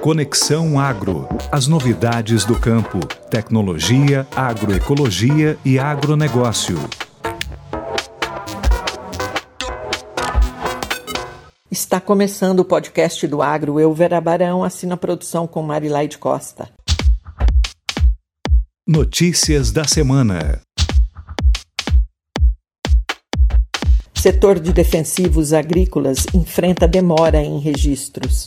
Conexão Agro. As novidades do campo, tecnologia, agroecologia e agronegócio. Está começando o podcast do Agro. Eu, Vera Barão, assino a produção com Marilaide Costa. Notícias da semana. Setor de defensivos agrícolas enfrenta demora em registros.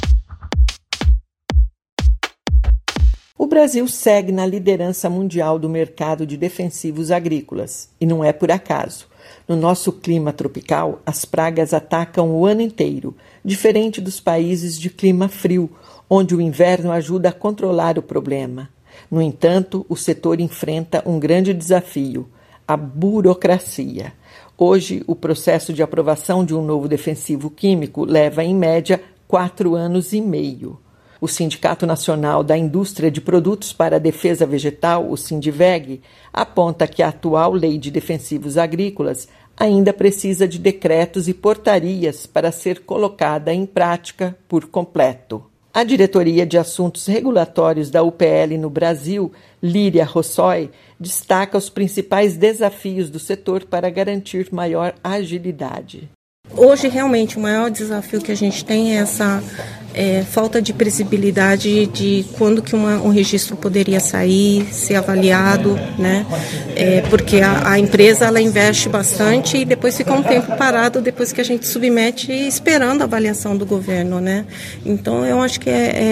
O Brasil segue na liderança mundial do mercado de defensivos agrícolas, e não é por acaso. No nosso clima tropical, as pragas atacam o ano inteiro, diferente dos países de clima frio, onde o inverno ajuda a controlar o problema. No entanto, o setor enfrenta um grande desafio: a burocracia. Hoje, o processo de aprovação de um novo defensivo químico leva, em média, 4 anos e meio. O Sindicato Nacional da Indústria de Produtos para a Defesa Vegetal, o Sindiveg, aponta que a atual Lei de Defensivos Agrícolas ainda precisa de decretos e portarias para ser colocada em prática por completo. A Diretoria de Assuntos Regulatórios da UPL no Brasil, Líria Rossoy, destaca os principais desafios do setor para garantir maior agilidade. Hoje, realmente, o maior desafio que a gente tem é essa falta de previsibilidade de quando que um registro poderia sair, ser avaliado, né? Porque a empresa ela investe bastante e depois fica um tempo parado depois que a gente submete esperando a avaliação do governo, né? Então, eu acho que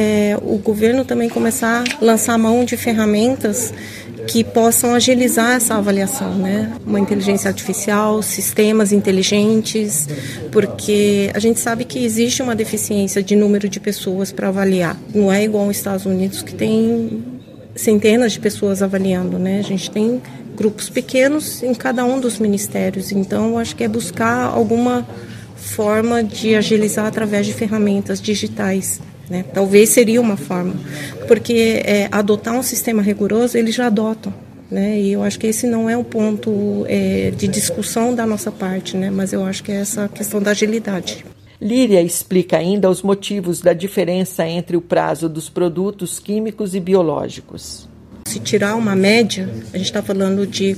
o governo também começar a lançar mão de ferramentas que possam agilizar essa avaliação, né? Uma inteligência artificial, sistemas inteligentes, porque a gente sabe que existe uma deficiência de número de pessoas para avaliar. Não é igual aos Estados Unidos, que tem centenas de pessoas avaliando, né? A gente tem grupos pequenos em cada um dos ministérios, então eu acho que é buscar alguma forma de agilizar através de ferramentas digitais. Né? Talvez seria uma forma, porque adotar um sistema rigoroso, eles já adotam, né? E eu acho que esse não é o ponto de discussão da nossa parte, né? Mas eu acho que é essa questão da agilidade. Líria explica ainda os motivos da diferença entre o prazo dos produtos químicos e biológicos. Se tirar uma média, a gente está falando de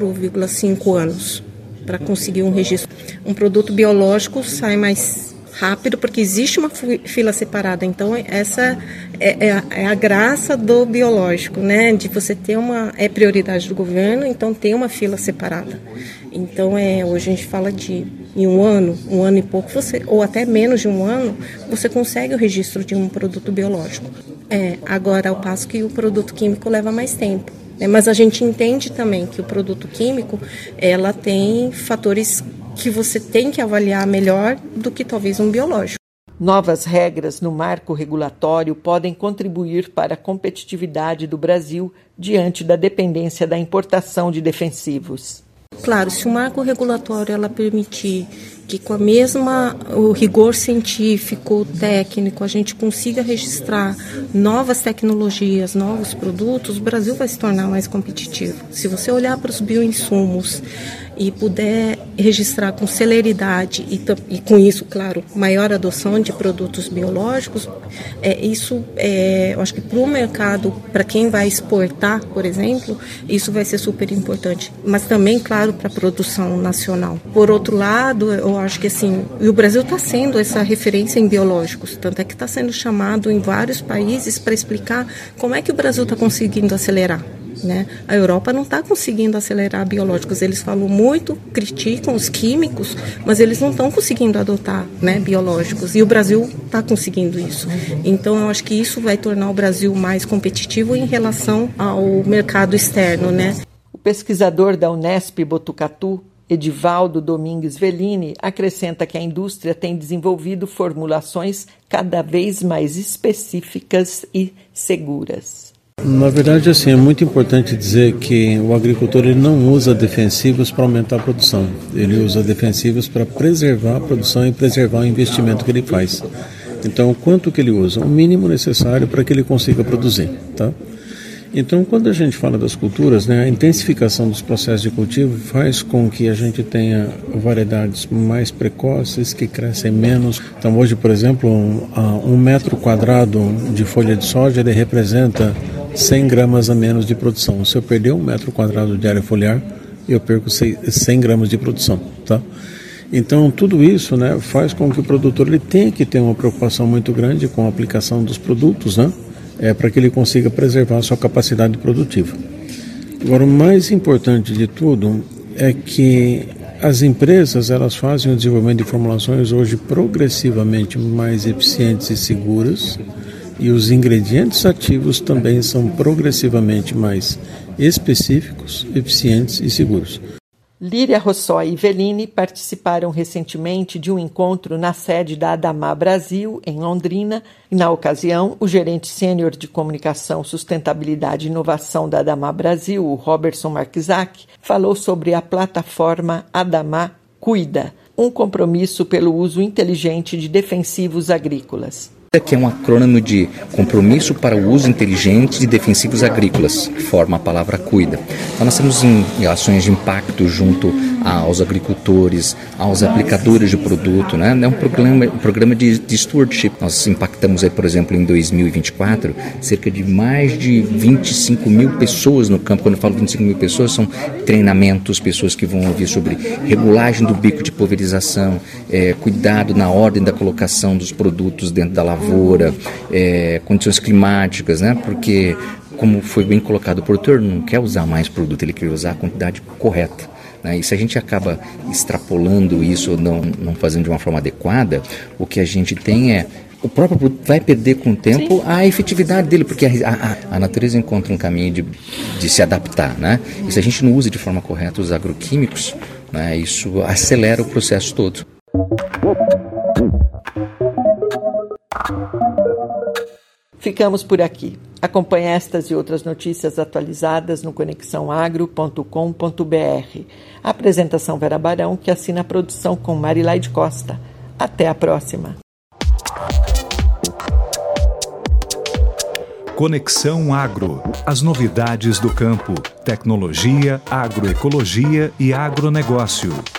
4,5 anos para conseguir um registro. Um produto biológico sai mais rápido, porque existe uma fila separada. Então, essa é a graça do biológico, né? De você ter é prioridade do governo, então tem uma fila separada. Então, hoje a gente fala de em um ano e pouco, ou até menos de um ano, você consegue o registro de um produto biológico. Agora, ao passo que o produto químico leva mais tempo. Mas a gente entende também que o produto químico, ela tem fatores que você tem que avaliar melhor do que talvez um biológico. Novas regras no marco regulatório podem contribuir para a competitividade do Brasil diante da dependência da importação de defensivos. Claro, se o marco regulatório ela permitir que com o rigor científico, técnico, a gente consiga registrar novas tecnologias, novos produtos, o Brasil vai se tornar mais competitivo. Se você olhar para os bioinsumos e puder registrar com celeridade e com isso, claro, maior adoção de produtos biológicos, eu acho que para o mercado, para quem vai exportar, por exemplo, isso vai ser super importante. Mas também, claro, para a produção nacional. Por outro lado, eu acho que assim, o Brasil está sendo essa referência em biológicos, tanto é que está sendo chamado em vários países para explicar como é que o Brasil está conseguindo acelerar. Né? A Europa não está conseguindo acelerar biológicos, eles falam muito, criticam os químicos, mas eles não estão conseguindo adotar, né, biológicos, e o Brasil está conseguindo isso. Então eu acho que isso vai tornar o Brasil mais competitivo em relação ao mercado externo, né? O pesquisador da Unesp Botucatu, Edivaldo Domingues Vellini, acrescenta que a indústria tem desenvolvido formulações cada vez mais específicas e seguras. Na verdade, assim, é muito importante dizer que o agricultor ele não usa defensivos para aumentar a produção. Ele usa defensivos para preservar a produção e preservar o investimento que ele faz. Então, quanto que ele usa? O mínimo necessário para que ele consiga produzir, tá? Então, quando a gente fala das culturas, né, a intensificação dos processos de cultivo faz com que a gente tenha variedades mais precoces, que crescem menos. Então, hoje, por exemplo, um metro quadrado de folha de soja, ele representa 100 gramas a menos de produção. Se eu perder 1 metro quadrado de área foliar, eu perco 100 gramas de produção, tá? Então, tudo isso, né, faz com que o produtor ele tenha que ter uma preocupação muito grande com a aplicação dos produtos, né, para que ele consiga preservar a sua capacidade produtiva. Agora, o mais importante de tudo é que as empresas elas fazem o desenvolvimento de formulações hoje progressivamente mais eficientes e seguras, e os ingredientes ativos também são progressivamente mais específicos, eficientes e seguros. Líria Rossoi e Velini participaram recentemente de um encontro na sede da Adamar Brasil, em Londrina, e na ocasião, o gerente sênior de comunicação, sustentabilidade e inovação da Adamar Brasil, o Robertson Marczak, falou sobre a plataforma Adamar Cuida, um compromisso pelo uso inteligente de defensivos agrícolas. Que é um acrônimo de Compromisso para o Uso Inteligente de Defensivos Agrícolas, que forma a palavra CUIDA. Então nós temos ações de impacto junto aos agricultores, aos aplicadores de produto, né? É um programa de stewardship. Nós impactamos, aí, por exemplo, em 2024, cerca de mais de 25 mil pessoas no campo. Quando eu falo 25 mil pessoas, são treinamentos, pessoas que vão ouvir sobre regulagem do bico de pulverização, cuidado na ordem da colocação dos produtos dentro da lavoura, condições climáticas, né? Porque, como foi bem colocado, o produtor não quer usar mais produto, ele quer usar a quantidade correta, né? E se a gente acaba extrapolando isso ou não fazendo de uma forma adequada, o que a gente tem o próprio produto vai perder com o tempo a efetividade dele, porque a natureza encontra um caminho de se adaptar, né? E se a gente não usa de forma correta os agroquímicos, né, isso acelera o processo todo. Ficamos por aqui. Acompanhe estas e outras notícias atualizadas no conexãoagro.com.br. A apresentação Vera Barão, que assina a produção com Marilaide Costa. Até a próxima. Conexão Agro. As novidades do campo, tecnologia, agroecologia e agronegócio.